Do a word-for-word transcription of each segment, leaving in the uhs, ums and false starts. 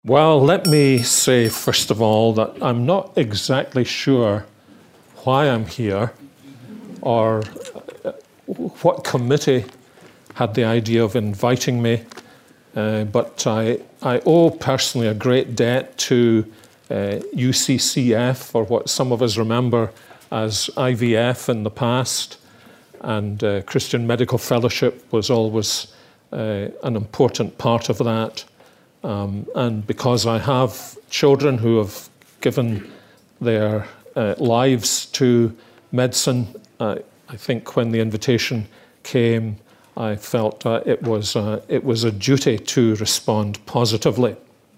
Well, let me say, first of all, that I'm not exactly sure why I'm here or what committee had the idea of inviting me, uh, but I, I owe personally a great debt to uh, U C C F, or what some of us remember as I V F in the past, and uh, Christian Medical Fellowship was always uh, an important part of that. Um, and because I have children who have given their uh, lives to medicine, uh, I think when the invitation came, I felt uh, it was uh, it was a duty to respond positively.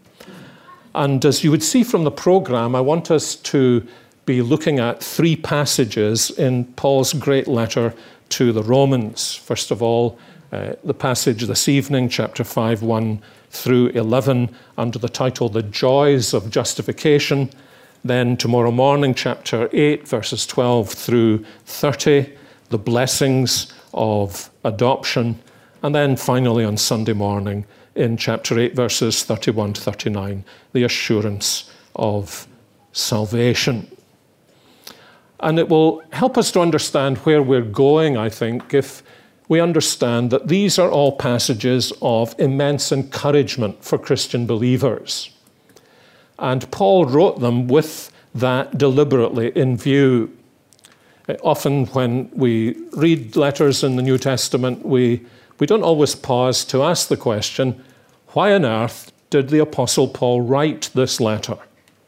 And as you would see from the program, I want us to be looking at three passages in Paul's great letter to the Romans. First of all, uh, the passage this evening, chapter five, one through eleven, under the title, The Joys of Justification. Then tomorrow morning, chapter eight, verses twelve through thirty, the blessings of adoption. And then finally on Sunday morning, in chapter eight, verses thirty-one to thirty-nine, the assurance of salvation. And it will help us to understand where we're going, I think, if we understand that these are all passages of immense encouragement for Christian believers. And Paul wrote them with that deliberately in view. Often when we read letters in the New Testament, we, we don't always pause to ask the question, why on earth did the Apostle Paul write this letter?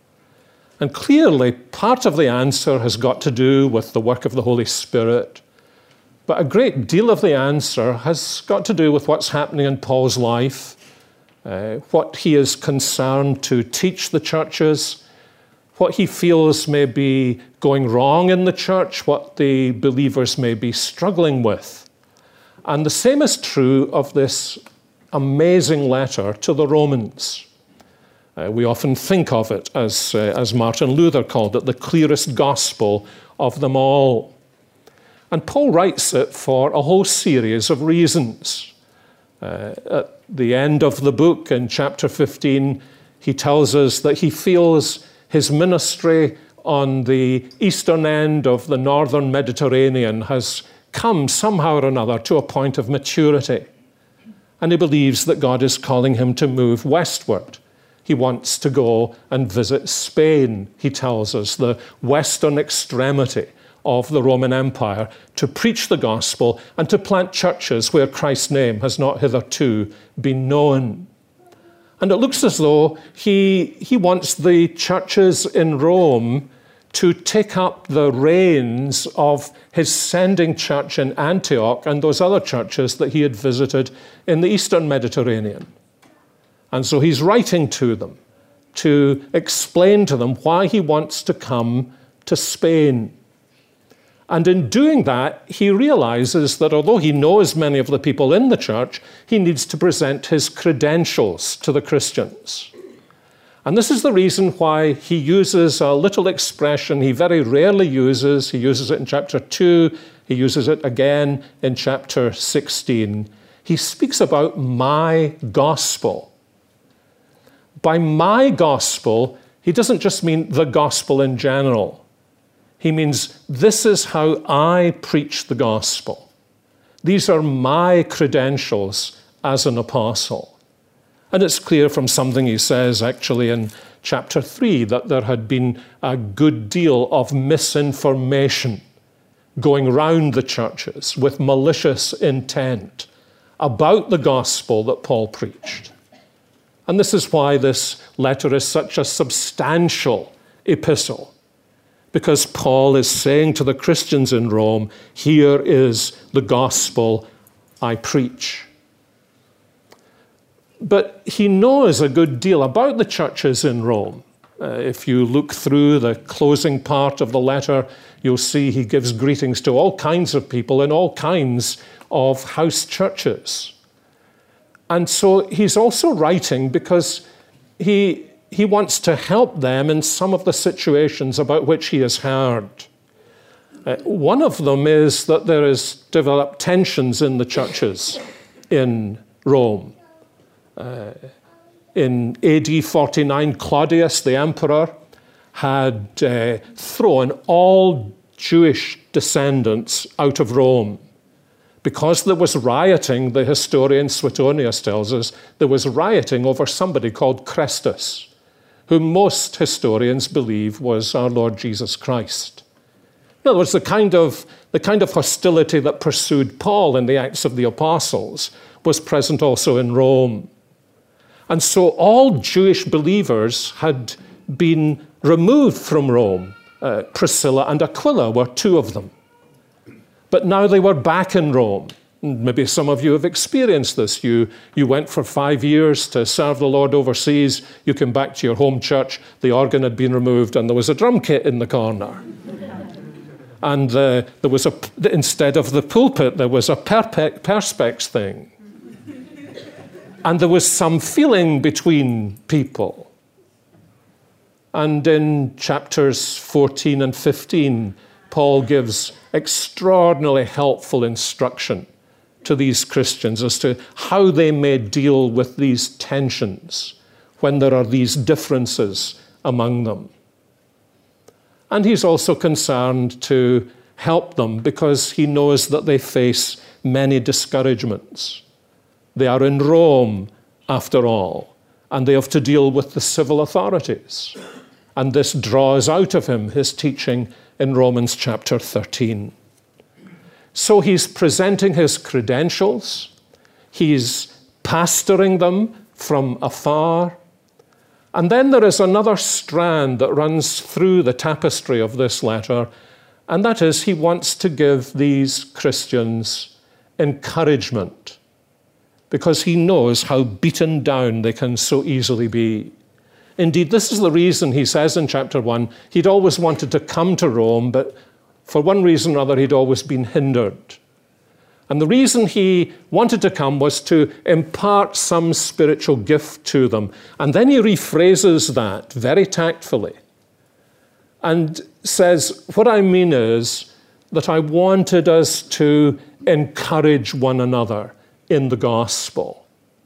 And clearly, part of the answer has got to do with the work of the Holy Spirit. But a great deal of the answer has got to do with what's happening in Paul's life, uh, what he is concerned to teach the churches, what he feels may be going wrong in the church, what the believers may be struggling with. And the same is true of this amazing letter to the Romans. Uh, we often think of it, as, uh, as Martin Luther called it, the clearest gospel of them all. And Paul writes it for a whole series of reasons. Uh, at the end of the book, in chapter fifteen, he tells us that he feels his ministry on the eastern end of the northern Mediterranean has come somehow or another to a point of maturity. And he believes that God is calling him to move westward. He wants to go and visit Spain, he tells us, the western extremity of the Roman Empire, to preach the gospel and to plant churches where Christ's name has not hitherto been known. And it looks as though he, he wants the churches in Rome to take up the reins of his sending church in Antioch and those other churches that he had visited in the Eastern Mediterranean. And so he's writing to them to explain to them why he wants to come to Spain. And in doing that, he realizes that although he knows many of the people in the church, he needs to present his credentials to the Christians. And this is the reason why he uses a little expression he very rarely uses. He uses it in chapter two. He uses it again in chapter sixteen. He speaks about my gospel. By my gospel, he doesn't just mean the gospel in general. He means, this is how I preach the gospel. These are my credentials as an apostle. And it's clear from something he says actually in chapter three that there had been a good deal of misinformation going round the churches with malicious intent about the gospel that Paul preached. And this is why this letter is such a substantial epistle. Because Paul is saying to the Christians in Rome, here is the gospel I preach. But he knows a good deal about the churches in Rome. Uh, if you look through the closing part of the letter, you'll see he gives greetings to all kinds of people in all kinds of house churches. And so he's also writing because he He wants to help them in some of the situations about which he has heard. Uh, one of them is that there is developed tensions in the churches in Rome. Uh, in A D forty-nine, Claudius, the emperor, had uh, thrown all Jewish descendants out of Rome. Because there was rioting, the historian Suetonius tells us, there was rioting over somebody called Chrestus, whom most historians believe was our Lord Jesus Christ. In other words, the kind of, the kind of hostility that pursued Paul in the Acts of the Apostles was present also in Rome. And so all Jewish believers had been removed from Rome. Uh, Priscilla and Aquila were two of them. But now they were back in Rome. Maybe some of you have experienced this. You, you went for five years to serve the Lord overseas. You came back to your home church. The organ had been removed and there was a drum kit in the corner. And uh, there was a, instead of the pulpit, there was a perpe- perspex thing. And there was some feeling between people. And in chapters fourteen and fifteen, Paul gives extraordinarily helpful instruction to these Christians as to how they may deal with these tensions when there are these differences among them. And he's also concerned to help them because he knows that they face many discouragements. They are in Rome, after all, and they have to deal with the civil authorities. And this draws out of him his teaching in Romans chapter thirteen. So he's presenting his credentials. He's pastoring them from afar. And then there is another strand that runs through the tapestry of this letter, and that is he wants to give these Christians encouragement because he knows how beaten down they can so easily be. Indeed, this is the reason he says in chapter one, he'd always wanted to come to Rome, but for one reason or other, he'd always been hindered. And the reason he wanted to come was to impart some spiritual gift to them. And then he rephrases that very tactfully and says, what I mean is that I wanted us to encourage one another in the gospel.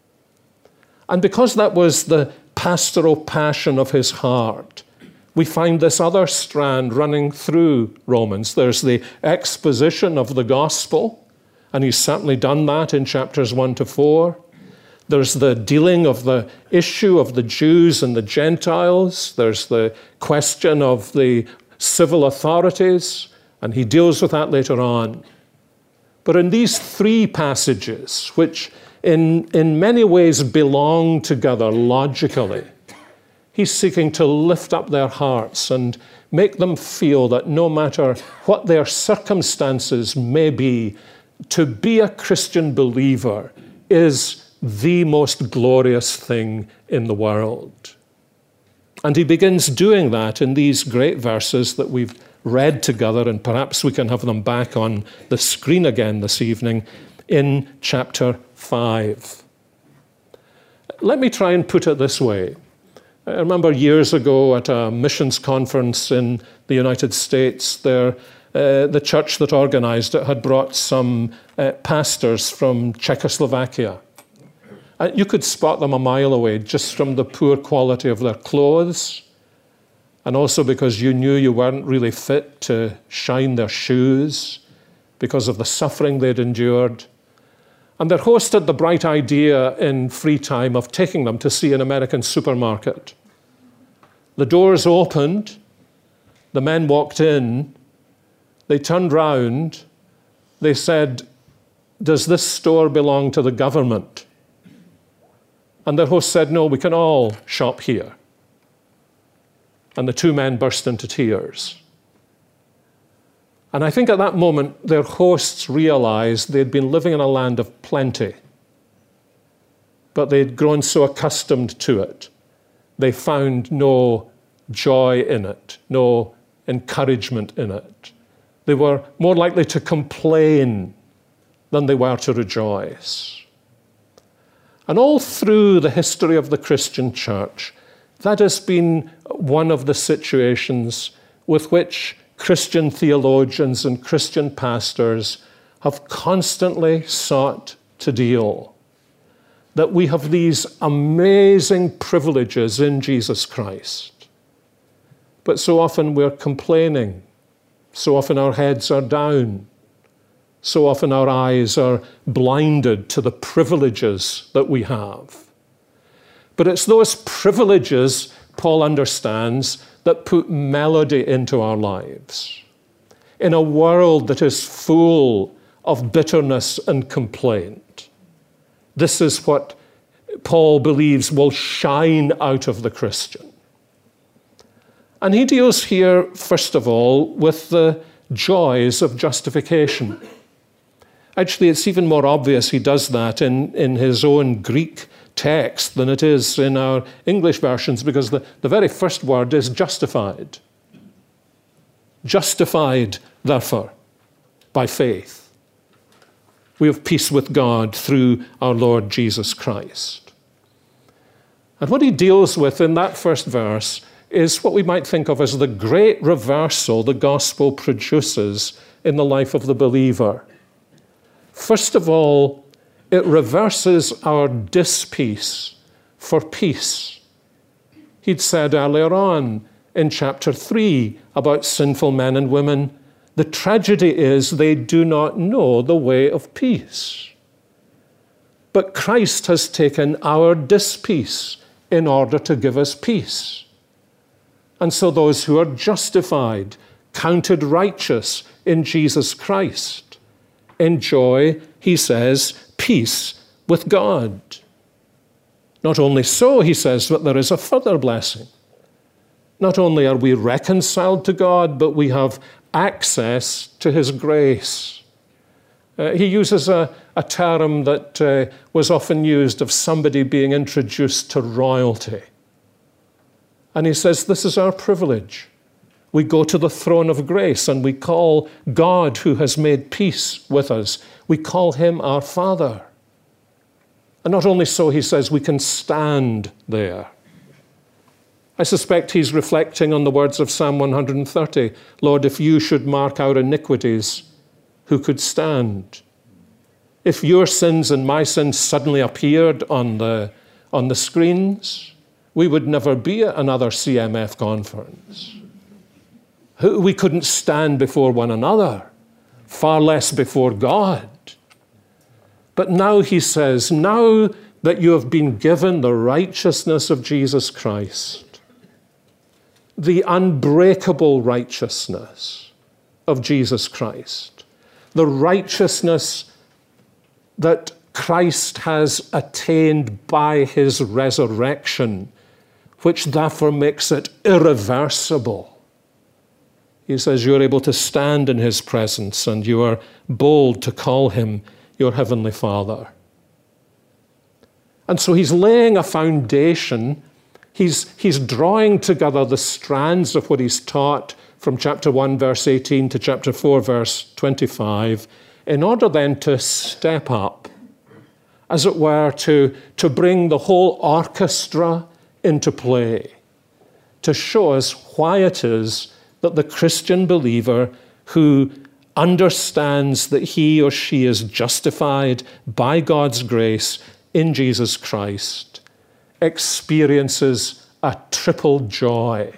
And because that was the pastoral passion of his heart, we find this other strand running through Romans. There's the exposition of the gospel, and he's certainly done that in chapters one to four. There's the dealing of the issue of the Jews and the Gentiles. There's the question of the civil authorities, and he deals with that later on. But in these three passages, which in, in many ways belong together logically, he's seeking to lift up their hearts and make them feel that no matter what their circumstances may be, to be a Christian believer is the most glorious thing in the world. And he begins doing that in these great verses that we've read together, and perhaps we can have them back on the screen again this evening, in chapter five. Let me try and put it this way. I remember years ago at a missions conference in the United States, there, uh, the church that organized it had brought some uh, pastors from Czechoslovakia. Uh, you could spot them a mile away just from the poor quality of their clothes, and also because you knew you weren't really fit to shine their shoes because of the suffering they'd endured. And their host had the bright idea in free time of taking them to see an American supermarket. The doors opened, the men walked in, they turned round, they said, "Does this store belong to the government?" And their host said, "No, we can all shop here." And the two men burst into tears. And I think at that moment, their hosts realized they'd been living in a land of plenty, but they'd grown so accustomed to it, they found no joy in it, no encouragement in it. They were more likely to complain than they were to rejoice. And all through the history of the Christian church, that has been one of the situations with which Christian theologians and Christian pastors have constantly sought to deal. that we have these amazing privileges in Jesus Christ. But so often we're complaining. So often our heads are down. So often our eyes are blinded to the privileges that we have. But it's those privileges, Paul understands, that put melody into our lives. In a world that is full of bitterness and complaint, this is what Paul believes will shine out of the Christian. And he deals here, first of all, with the joys of justification. Actually, it's even more obvious he does that in, in his own Greek text than it is in our English versions, because the, the very first word is justified. Justified, therefore, by faith. We have peace with God through our Lord Jesus Christ. And what he deals with in that first verse is what we might think of as the great reversal the gospel produces in the life of the believer. First of all, it reverses our dispeace for peace. He'd said earlier on in chapter three about sinful men and women, the tragedy is they do not know the way of peace. But Christ has taken our dispeace in order to give us peace. And so those who are justified, counted righteous in Jesus Christ, enjoy, he says, peace with God. Not only so, he says, but there is a further blessing. Not only are we reconciled to God, but we have access to his grace. Uh, he uses a, a term that uh, was often used of somebody being introduced to royalty. And he says, this is our privilege. We go to the throne of grace and we call God, who has made peace with us, we call him our Father. And not only so, he says, we can stand there. I suspect he's reflecting on the words of Psalm one hundred thirty, Lord, if you should mark our iniquities, who could stand? If your sins and my sins suddenly appeared on the, on the screens, we would never be at another C M F conference. We couldn't stand before one another, far less before God. But now he says, now that you have been given the righteousness of Jesus Christ, the unbreakable righteousness of Jesus Christ, the righteousness that Christ has attained by his resurrection, which therefore makes it irreversible. He says you're able to stand in his presence and you are bold to call him your heavenly Father. And so he's laying a foundation. He's, he's drawing together the strands of what he's taught from chapter one, verse eighteen to chapter four, verse twenty-five, in order then to step up, as it were, to, to bring the whole orchestra into play, to show us why it is that the Christian believer who understands that he or she is justified by God's grace in Jesus Christ experiences a triple joy.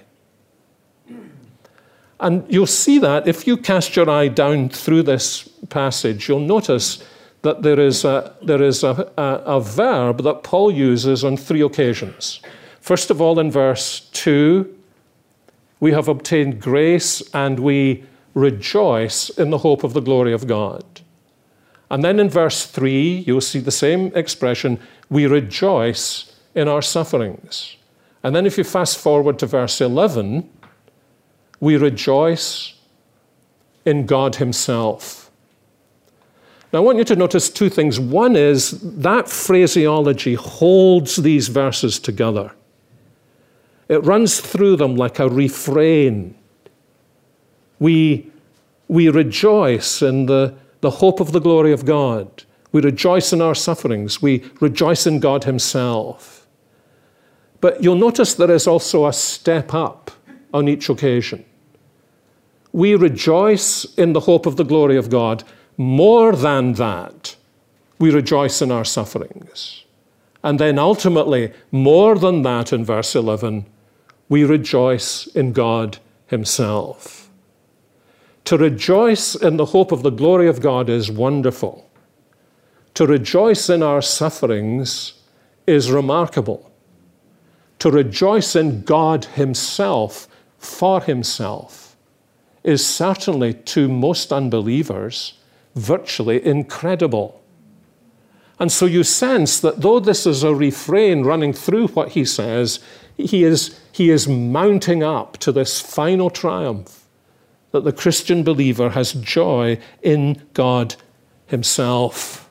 And you'll see that if you cast your eye down through this passage, you'll notice that there is a, there is a, a, a verb that Paul uses on three occasions. First of all, in verse two, we have obtained grace and we rejoice in the hope of the glory of God. And then in verse three, you'll see the same expression, we rejoice in our sufferings. And then if you fast forward to verse eleven, we rejoice in God himself. Now, I want you to notice two things. One is that phraseology holds these verses together. It runs through them like a refrain. We, we rejoice in the, the hope of the glory of God. We rejoice in our sufferings. We rejoice in God himself. But you'll notice there is also a step up on each occasion. We rejoice in the hope of the glory of God. More than that, we rejoice in our sufferings. And then ultimately, more than that in verse eleven, we rejoice in God himself. To rejoice in the hope of the glory of God is wonderful. To rejoice in our sufferings is remarkable. To rejoice in God himself, for himself, is certainly to most unbelievers virtually incredible. And so you sense that though this is a refrain running through what he says, he is, he is mounting up to this final triumph, that the Christian believer has joy in God himself.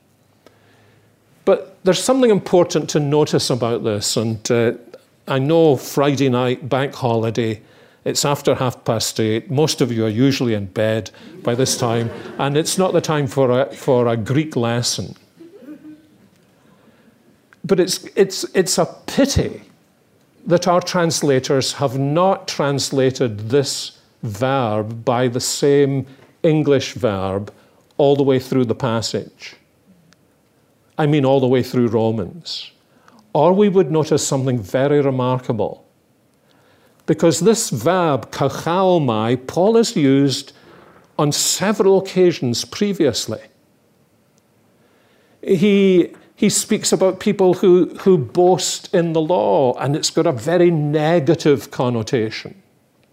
But there's something important to notice about this, and uh, I know Friday night, bank holiday, it's after half past eight. Most of you are usually in bed by this time, and it's not the time for a, for a Greek lesson. But it's, it's, it's a pity that our translators have not translated this verb by the same English verb all the way through the passage. I mean all the way through Romans. Or we would notice something very remarkable. Because this verb, kachalmai, Paul has used on several occasions previously. He, he speaks about people who, who boast in the law, and it's got a very negative connotation.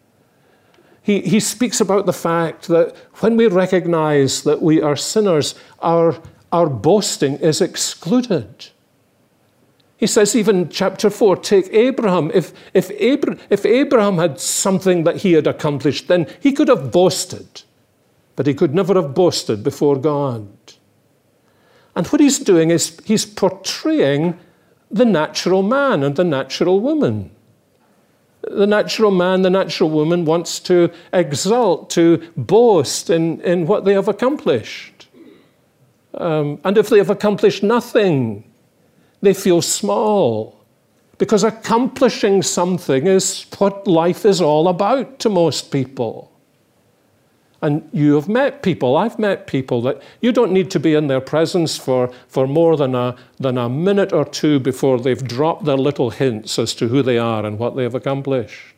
He, he speaks about the fact that when we recognize that we are sinners, our, our boasting is excluded. He says, even chapter four, take Abraham. If, if, Abra- if Abraham had something that he had accomplished, then he could have boasted, but he could never have boasted before God. And what he's doing is he's portraying the natural man and the natural woman. The natural man, the natural woman wants to exult, to boast in, in what they have accomplished. Um, and if they have accomplished nothing, they feel small, because accomplishing something is what life is all about to most people. And you have met people, I've met people that you don't need to be in their presence for, for more than a, than a minute or two before they've dropped their little hints as to who they are and what they have accomplished.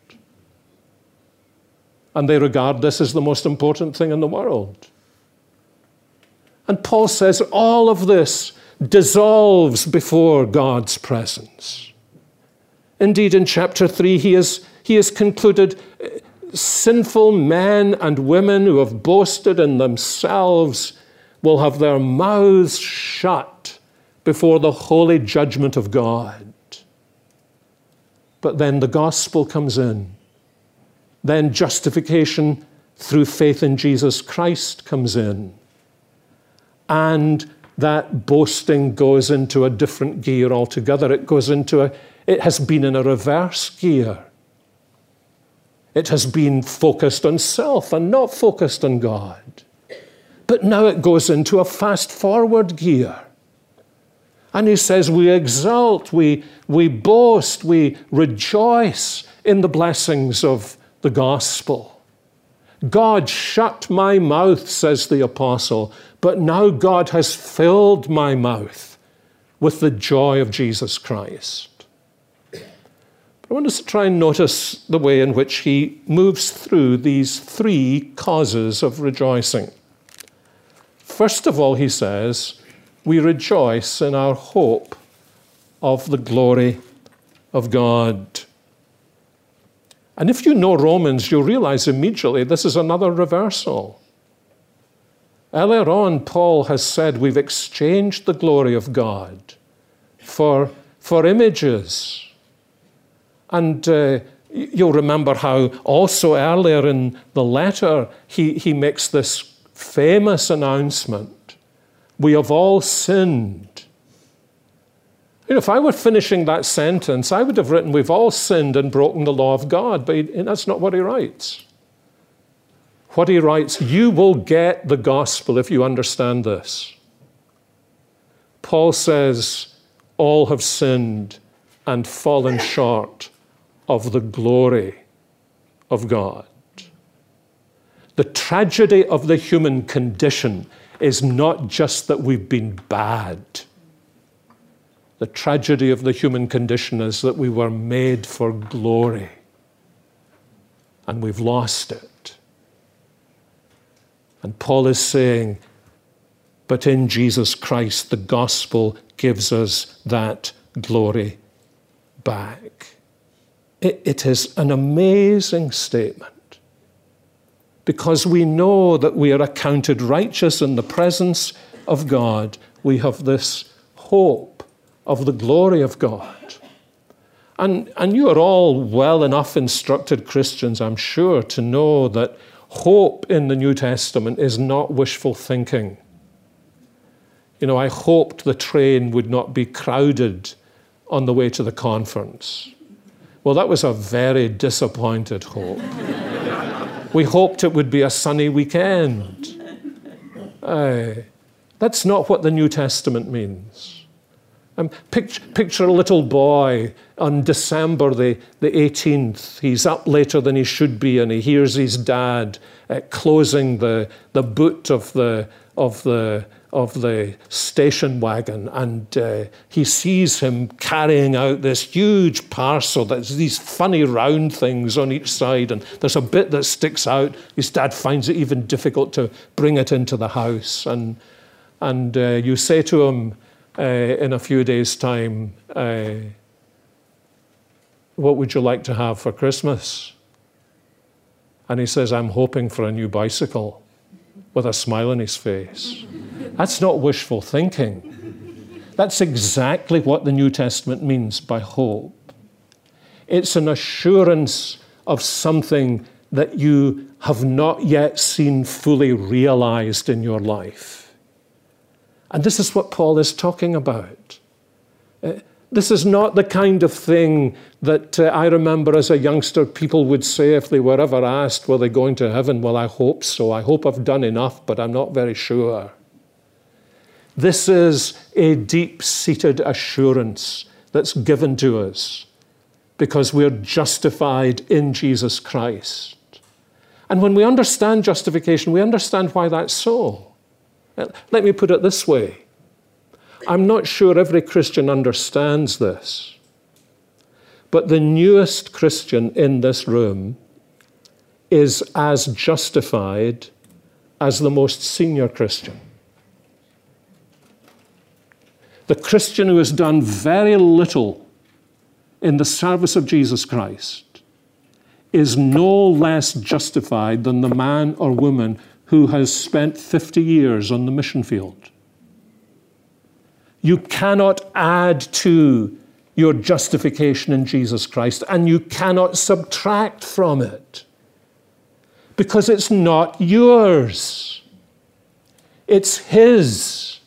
And they regard this as the most important thing in the world. And Paul says all of this dissolves before God's presence. Indeed, in chapter three, he has, he has concluded sinful men and women who have boasted in themselves will have their mouths shut before the holy judgment of God. But then the gospel comes in. Then justification through faith in Jesus Christ comes in. And that boasting goes into a different gear altogether. It goes into a, it has been in a reverse gear. It has been focused on self and not focused on God. But now it goes into a fast-forward gear. And he says, we exult, we, we boast, we rejoice in the blessings of the gospel. God shut my mouth, says the apostle, but now God has filled my mouth with the joy of Jesus Christ. But I want us to try and notice the way in which he moves through these three causes of rejoicing. First of all, he says, we rejoice in our hope of the glory of God. And if you know Romans, you'll realize immediately this is another reversal. Earlier on, Paul has said we've exchanged the glory of God for, for images. And uh, you'll remember how also earlier in the letter, he, he makes this famous announcement. We have all sinned. You know, if I were finishing that sentence, I would have written, we've all sinned and broken the law of God, but he, that's not what he writes. What he writes, you will get the gospel if you understand this. Paul says, all have sinned and fallen short of the glory of God. The tragedy of the human condition is not just that we've been bad. The tragedy of the human condition is that we were made for glory, and we've lost it. And Paul is saying, but in Jesus Christ, the gospel gives us that glory back. It, it is an amazing statement, because we know that we are accounted righteous in the presence of God. We have this hope of the glory of God. And, and you are all well enough instructed Christians, I'm sure, to know that hope in the New Testament is not wishful thinking. You know, I hoped the train would not be crowded on the way to the conference. Well, that was a very disappointed hope. We hoped it would be a sunny weekend. Aye. That's not what the New Testament means. Um, picture, picture a little boy on December the, the eighteenth. He's up later than he should be, and he hears his dad uh, closing the, the boot of the, of, the, of the station wagon, and uh, he sees him carrying out this huge parcel that's these funny round things on each side, and there's a bit that sticks out. His dad finds it even difficult to bring it into the house, and, and uh, you say to him, Uh, in a few days' time, uh, what would you like to have for Christmas? And he says, I'm hoping for a new bicycle, with a smile on his face. That's not wishful thinking. That's exactly what the New Testament means by hope. It's an assurance of something that you have not yet seen fully realized in your life. And this is what Paul is talking about. Uh, this is not the kind of thing that uh, I remember as a youngster people would say if they were ever asked, were they going to heaven? Well, I hope so. I hope I've done enough, but I'm not very sure. This is a deep-seated assurance that's given to us because we're justified in Jesus Christ. And when we understand justification, we understand why that's so. Let me put it this way. I'm not sure every Christian understands this, but the newest Christian in this room is as justified as the most senior Christian. The Christian who has done very little in the service of Jesus Christ is no less justified than the man or woman who has spent fifty years on the mission field. You cannot add to your justification in Jesus Christ, and you cannot subtract from it, because it's not yours. It's His.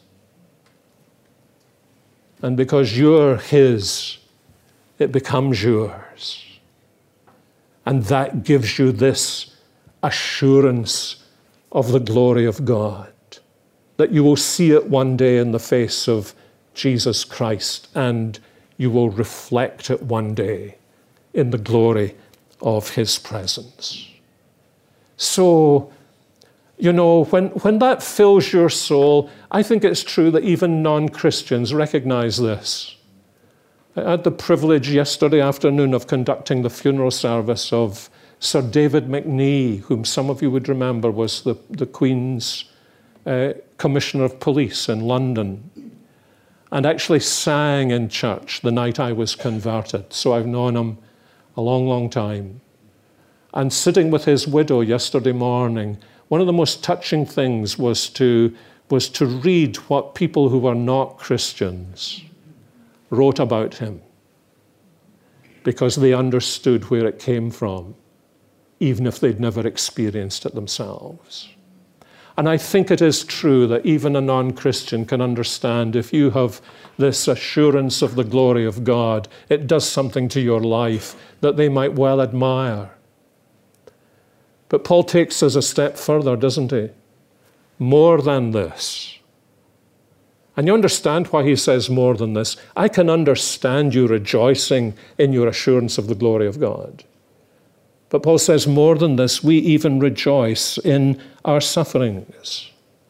And because you're His, it becomes yours. And that gives you this assurance of the glory of God, that you will see it one day in the face of Jesus Christ, and you will reflect it one day in the glory of His presence. So, you know, when, when that fills your soul, I think it's true that even non-Christians recognize this. I had the privilege yesterday afternoon of conducting the funeral service of Sir David McNee, whom some of you would remember was the, the Queen's uh, Commissioner of Police in London, and actually sang in church the night I was converted. So I've known him a long, long time. And sitting with his widow yesterday morning, one of the most touching things was to, was to read what people who were not Christians wrote about him, because they understood where it came from, even if they'd never experienced it themselves. And I think it is true that even a non-Christian can understand, if you have this assurance of the glory of God, it does something to your life that they might well admire. But Paul takes us a step further, doesn't he? More than this. And you understand why he says more than this. I can understand you rejoicing in your assurance of the glory of God. But Paul says more than this, we even rejoice in our sufferings,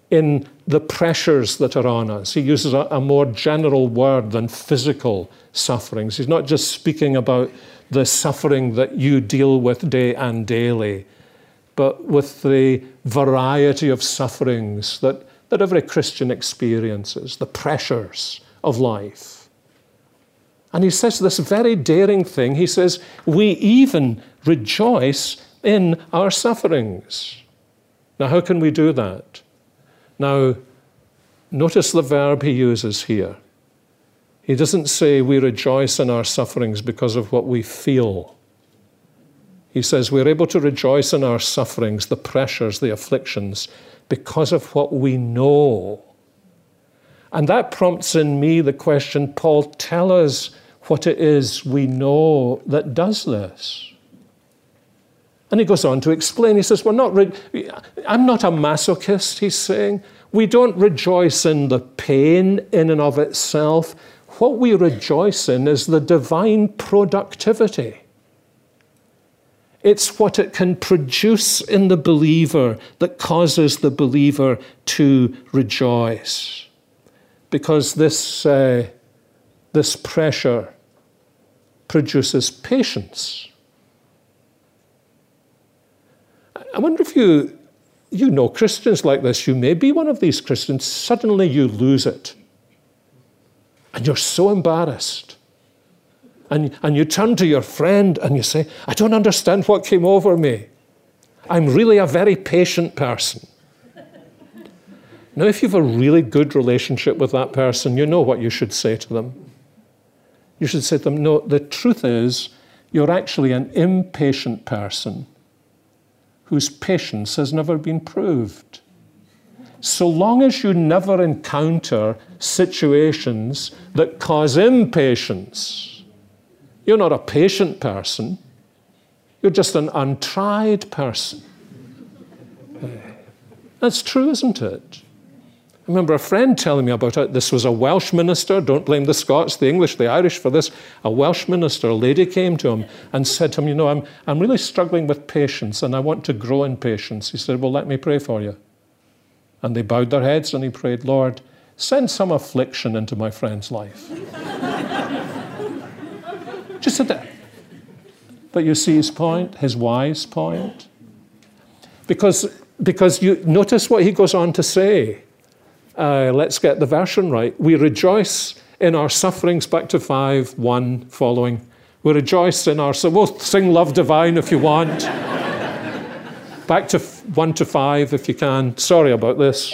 in the pressures that are on us. He uses a, a more general word than physical sufferings. He's not just speaking about the suffering that you deal with day and daily, but with the variety of sufferings that, that every Christian experiences, the pressures of life. And he says this very daring thing. He says, we even rejoice in our sufferings. Now, how can we do that? Now, notice the verb he uses here. He doesn't say we rejoice in our sufferings because of what we feel. He says we're able to rejoice in our sufferings, the pressures, the afflictions, because of what we know. And that prompts in me the question, Paul, tell us what it is we know that does this. And he goes on to explain. He says, we're not re- I'm not a masochist, he's saying. We don't rejoice in the pain in and of itself. What we rejoice in is the divine productivity. It's what it can produce in the believer that causes the believer to rejoice. Because this, uh, this pressure produces patience. I wonder if you, you know Christians like this. You may be one of these Christians. Suddenly you lose it. And you're so embarrassed. And, and you turn to your friend and you say, I don't understand what came over me. I'm really a very patient person. Now, if you have a really good relationship with that person, you know what you should say to them. You should say to them, no, the truth is, you're actually an impatient person whose patience has never been proved. So long as you never encounter situations that cause impatience, you're not a patient person. You're just an untried person. That's true, isn't it? I remember a friend telling me about it. This was a Welsh minister. Don't blame the Scots, the English, the Irish for this. A Welsh minister, a lady came to him and said to him, you know, I'm, I'm really struggling with patience and I want to grow in patience. He said, well, let me pray for you. And they bowed their heads and he prayed, Lord, send some affliction into my friend's life. Just said that. But you see his point, his wise point? Because, because you notice what he goes on to say. Uh, let's get the version right. We rejoice in our sufferings, back to five, one following. We rejoice in our, so we'll sing Love Divine if you want. Back to one to five if you can. Sorry about this.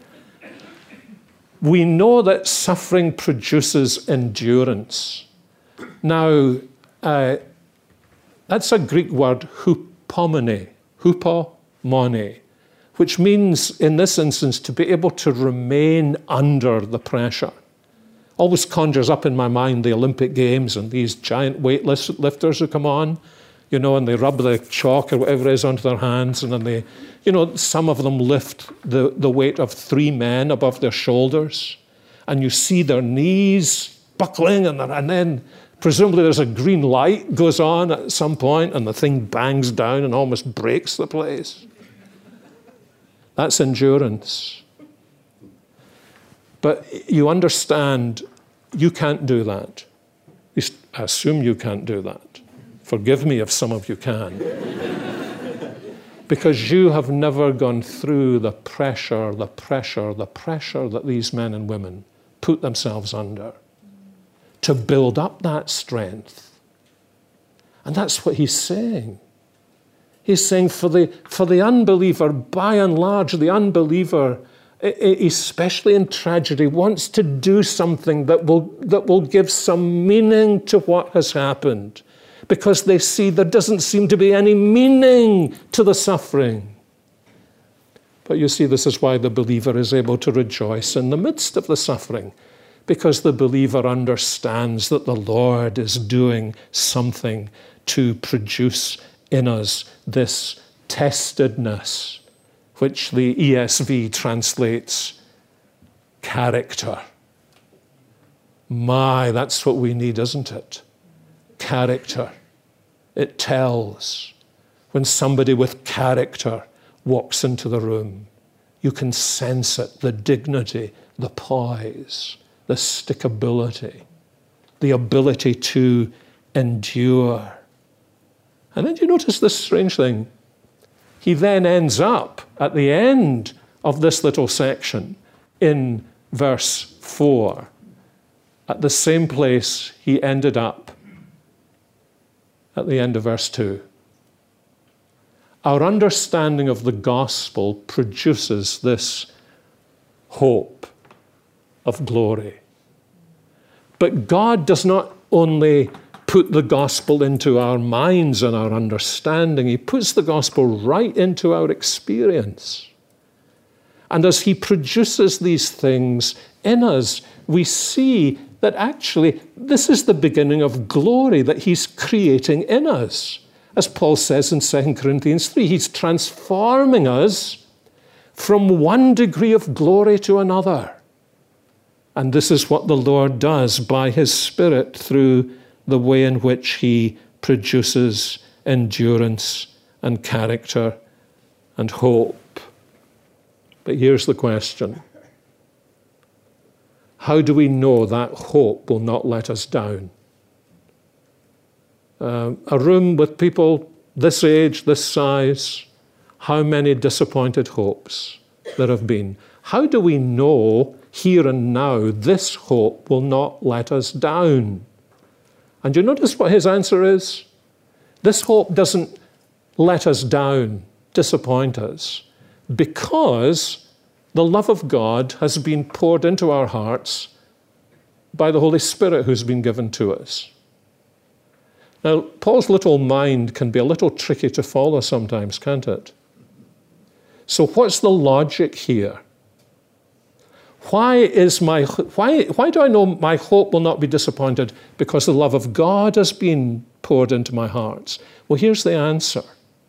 We know that suffering produces endurance. Now, uh, that's a Greek word, hupomone, hupomone, which means, in this instance, to be able to remain under the pressure. Always conjures up in my mind the Olympic Games and these giant weightlifters who come on, you know, and they rub the chalk or whatever it is onto their hands, and then they, you know, some of them lift the, the weight of three men above their shoulders, and you see their knees buckling, and, and then presumably there's a green light goes on at some point, and the thing bangs down and almost breaks the place. That's endurance. But you understand, you can't do that. At least I assume you can't do that. Forgive me if some of you can. Because you have never gone through the pressure, the pressure, the pressure that these men and women put themselves under to build up that strength. And that's what he's saying. He's saying for the, for the unbeliever, by and large, the unbeliever, especially in tragedy, wants to do something that will, that will give some meaning to what has happened, because they see there doesn't seem to be any meaning to the suffering. But you see, this is why the believer is able to rejoice in the midst of the suffering, because the believer understands that the Lord is doing something to produce in us this testedness, which the E S V translates character. My, that's what we need, isn't it? Character. It tells when somebody with character walks into the room. You can sense it, the dignity, the poise, the stickability, the ability to endure. And then you notice this strange thing. He then ends up at the end of this little section in verse four, at the same place he ended up at the end of verse two. Our understanding of the gospel produces this hope of glory. But God does not only put the gospel into our minds and our understanding, he puts the gospel right into our experience. And as he produces these things in us, we see that actually this is the beginning of glory that he's creating in us. As Paul says in Second Corinthians three, he's transforming us from one degree of glory to another. And this is what the Lord does by his Spirit through the way in which he produces endurance and character and hope. But here's the question. How do we know that hope will not let us down? Uh, a room with people this age, this size, how many disappointed hopes there have been. How do we know here and now this hope will not let us down? And you notice what his answer is? This hope doesn't let us down, disappoint us, because the love of God has been poured into our hearts by the Holy Spirit who's been given to us. Now, Paul's little mind can be a little tricky to follow sometimes, can't it? So what's the logic here? Why is my why why do I know my hope will not be disappointed? Because the love of God has been poured into my hearts. Well, here's the answer.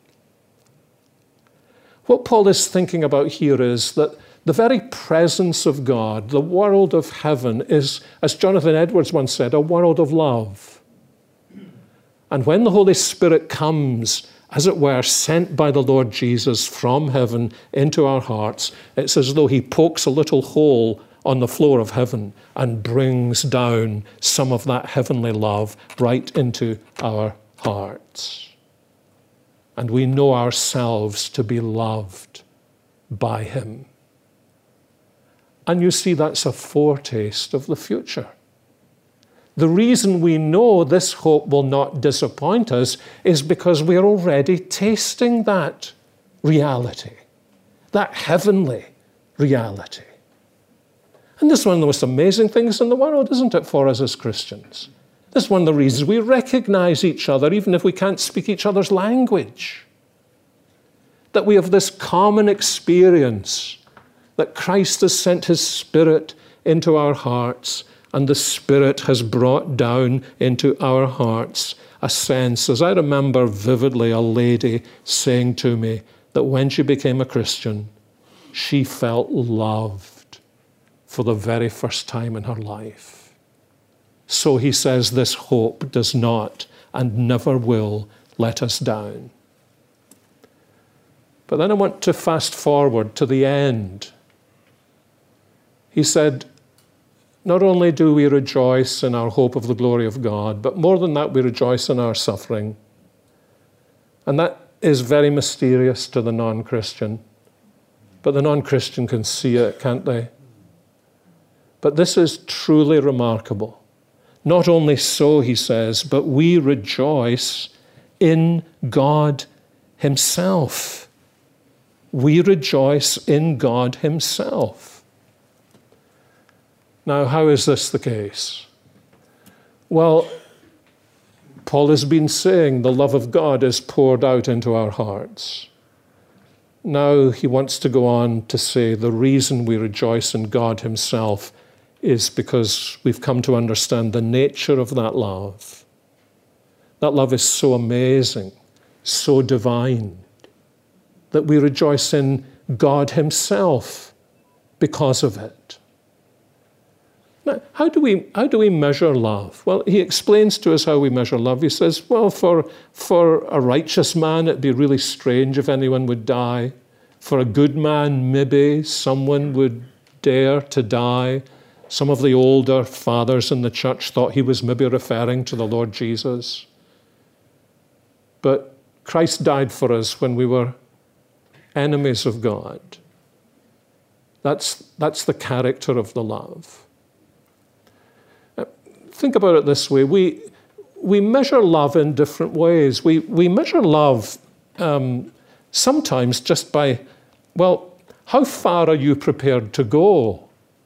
What Paul is thinking about here is that the very presence of God, the world of heaven, is, as Jonathan Edwards once said, a world of love. And when the Holy Spirit comes, as it were, sent by the Lord Jesus from heaven into our hearts, it's as though he pokes a little hole on the floor of heaven and brings down some of that heavenly love right into our hearts. And we know ourselves to be loved by him. And you see, that's a foretaste of the future. The reason we know this hope will not disappoint us is because we're already tasting that reality, that heavenly reality. And this is one of the most amazing things in the world, isn't it, for us as Christians? This is one of the reasons we recognize each other, even if we can't speak each other's language. That we have this common experience that Christ has sent his Spirit into our hearts, and the Spirit has brought down into our hearts a sense, as I remember vividly a lady saying to me that when she became a Christian, she felt loved for the very first time in her life. So he says this hope does not and never will let us down. But then I want to fast forward to the end. He said, not only do we rejoice in our hope of the glory of God, but more than that, we rejoice in our suffering. And that is very mysterious to the non-Christian. But the non-Christian can see it, can't they? But this is truly remarkable. Not only so, he says, but we rejoice in God himself. We rejoice in God himself. Now, how is this the case? Well, Paul has been saying the love of God is poured out into our hearts. Now he wants to go on to say the reason we rejoice in God himself is because we've come to understand the nature of that love. That love is so amazing, so divine, that we rejoice in God himself because of it. Now, how do we how do we measure love? Well, he explains to us how we measure love. He says, well, for, for a righteous man, it'd be really strange if anyone would die. For a good man, maybe someone would dare to die. Some of the older fathers in the church thought he was maybe referring to the Lord Jesus. But Christ died for us when we were enemies of God. That's, that's the character of the love. Think about it this way. We, we measure love in different ways. We, we measure love um, sometimes just by, well, how far are you prepared to go?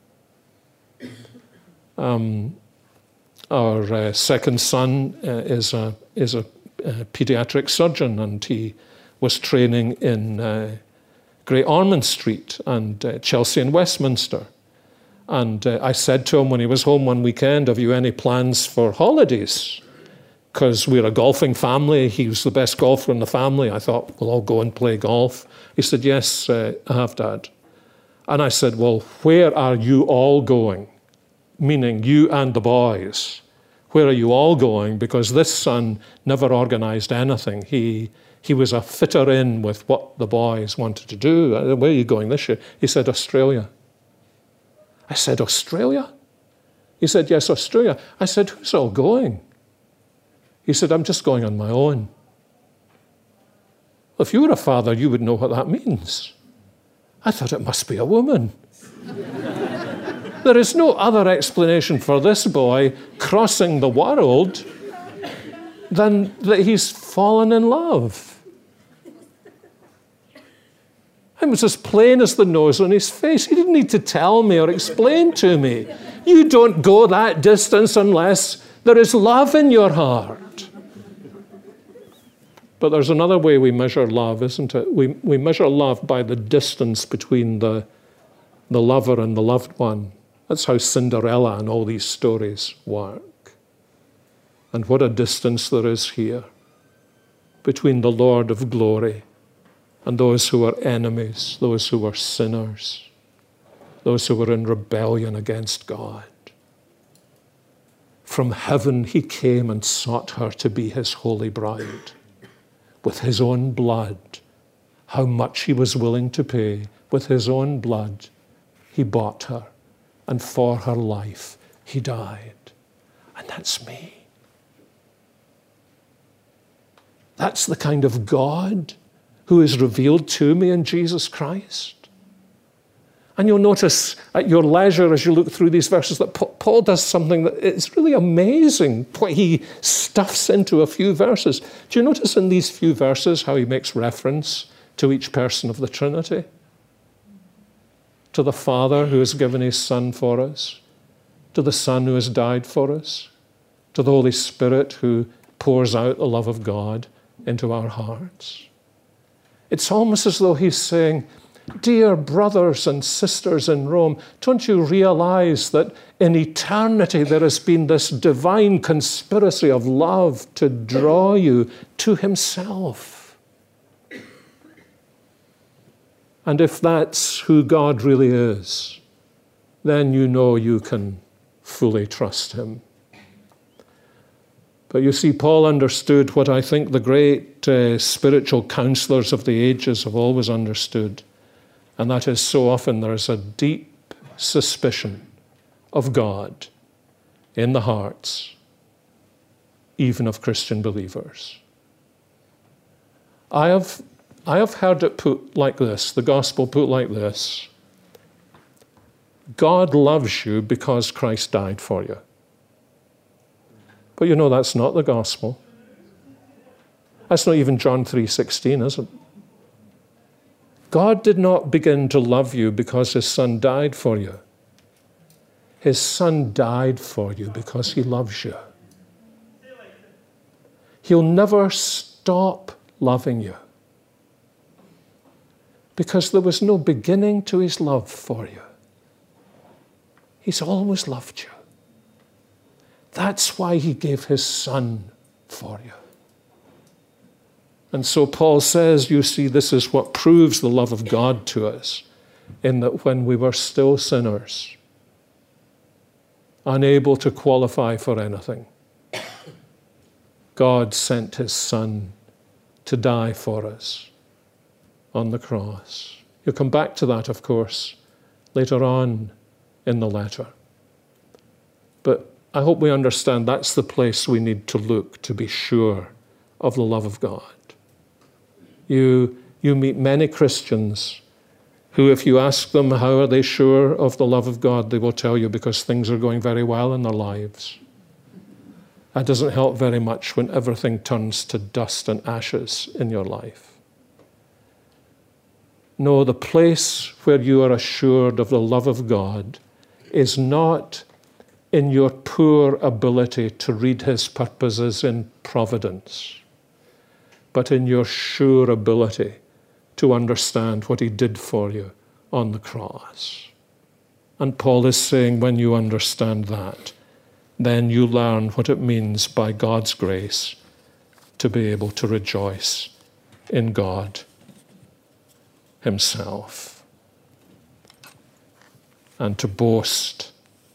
Um, our uh, second son uh, is a is a, a pediatric surgeon, and he was training in uh, Great Ormond Street and uh, Chelsea and Westminster. And uh, I said to him when he was home one weekend, "Have you any plans for holidays?" Because we're a golfing family. He was the best golfer in the family. I thought, we'll all go and play golf. He said, "Yes, uh, I have, Dad." And I said, "Well, where are you all going?" Meaning you and the boys. Where are you all going? Because this son never organized anything. He he was a fitter in with what the boys wanted to do. "Where are you going this year?" He said, "Australia." I said, "Australia?" He said, "Yes, Australia." I said, "Who's all going?" He said, "I'm just going on my own." Well, if you were a father, you would know what that means. I thought it must be a woman. There is no other explanation for this boy crossing the world than that he's fallen in love. It was as plain as the nose on his face. He didn't need to tell me or explain to me. You don't go that distance unless there is love in your heart. But there's another way we measure love, isn't it? We, we measure love by the distance between the, the lover and the loved one. That's how Cinderella and all these stories work. And what a distance there is here between the Lord of glory and those who are enemies, those who are sinners, those who are in rebellion against God. From heaven he came and sought her to be his holy bride. With his own blood, how much he was willing to pay, with his own blood, he bought her. And for her life, he died. And that's me. That's the kind of God who is revealed to me in Jesus Christ. And you'll notice at your leisure as you look through these verses that Paul does something that is really amazing, what he stuffs into a few verses. Do you notice in these few verses how he makes reference to each person of the Trinity? To the Father who has given his Son for us, to the Son who has died for us, to the Holy Spirit who pours out the love of God into our hearts. It's almost as though he's saying, dear brothers and sisters in Rome, don't you realize that in eternity there has been this divine conspiracy of love to draw you to himself? And if that's who God really is, then you know you can fully trust him. But you see, Paul understood what I think the great uh, spiritual counselors of the ages have always understood. And that is, so often there is a deep suspicion of God in the hearts, even of Christian believers. I have, I have heard it put like this, the gospel put like this: God loves you because Christ died for you. But you know that's not the gospel. That's not even John three sixteen, is it? God did not begin to love you because his Son died for you. His Son died for you because he loves you. He'll never stop loving you because there was no beginning to his love for you. He's always loved you. That's why he gave his Son for you. And so Paul says, you see, this is what proves the love of God to us, in that when we were still sinners, unable to qualify for anything, God sent his Son to die for us on the cross. You'll come back to that, of course, later on in the letter. But I hope we understand that's the place we need to look to be sure of the love of God. You, you meet many Christians who, if you ask them how are they sure of the love of God, they will tell you because things are going very well in their lives. That doesn't help very much when everything turns to dust and ashes in your life. No, the place where you are assured of the love of God is not in your poor ability to read his purposes in providence, but in your sure ability to understand what he did for you on the cross. And Paul is saying when you understand that, then you learn what it means by God's grace to be able to rejoice in God himself and to boast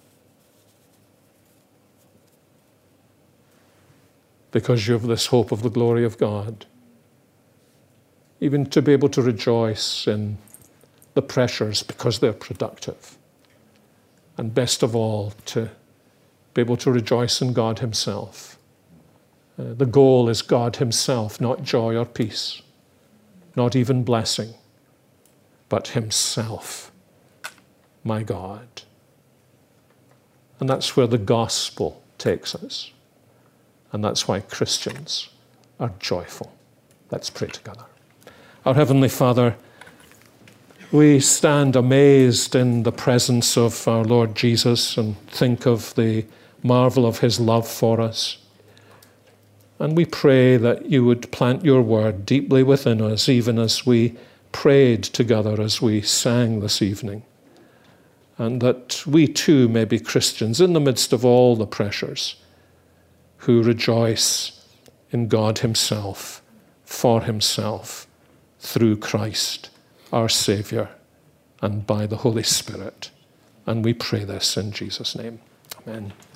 because you have this hope of the glory of God. Even to be able to rejoice in the pressures because they're productive. And best of all, to be able to rejoice in God himself. Uh, the goal is God himself, not joy or peace, not even blessing, but himself, my God. And that's where the gospel takes us. And that's why Christians are joyful. Let's pray together. Our Heavenly Father, we stand amazed in the presence of our Lord Jesus and think of the marvel of his love for us. And we pray that you would plant your word deeply within us, even as we prayed together, as we sang this evening. And that we too may be Christians in the midst of all the pressures, who rejoice in God himself, for himself, through Christ, our Saviour, and by the Holy Spirit. And we pray this in Jesus' name. Amen.